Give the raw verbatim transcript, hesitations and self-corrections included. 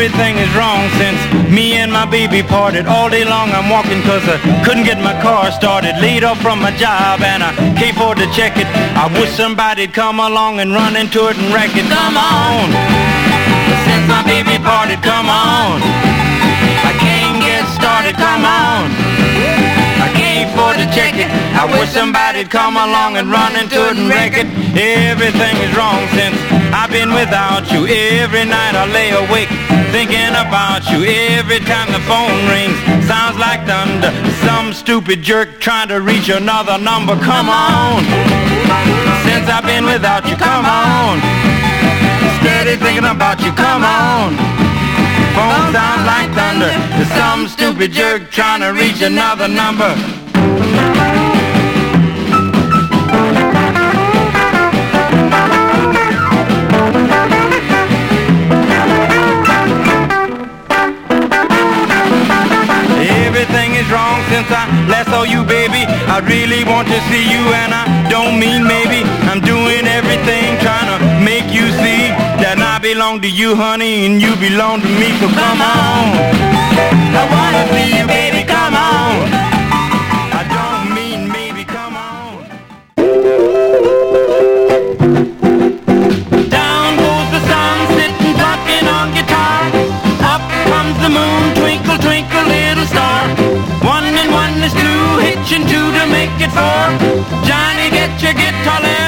everything is wrong since me and my baby parted. All day long I'm walking cause I couldn't get my car started. Laid off from my job and I can't afford to check it. I wish somebody'd come along and run into it and wreck it. Come on, since my baby parted, come on. I can't get started, come on. I can't afford to check it. I wish somebody'd come along and run into it and wreck it. Everything is wrong since I've been without you. Every night I lay awake thinking about you. Every time the phone rings, sounds like thunder. Some stupid jerk trying to reach another number. Come on, since I've been without you, come on. Steady thinking about you, come on. Phone sounds like thunder. There's some stupid jerk trying to reach another number. Everything is wrong since I last saw you, baby. I really want to see you and I don't mean maybe. I'm doing everything trying to make you see that I belong to you, honey, and you belong to me. So come on, I wanna see you, baby, come on. I don't mean maybe, come on. Down goes the sun sitting talking on guitar. Up comes the moon, twinkle, twinkle, little star. One and one is two, hitching two to make it four. Johnny, get your guitar,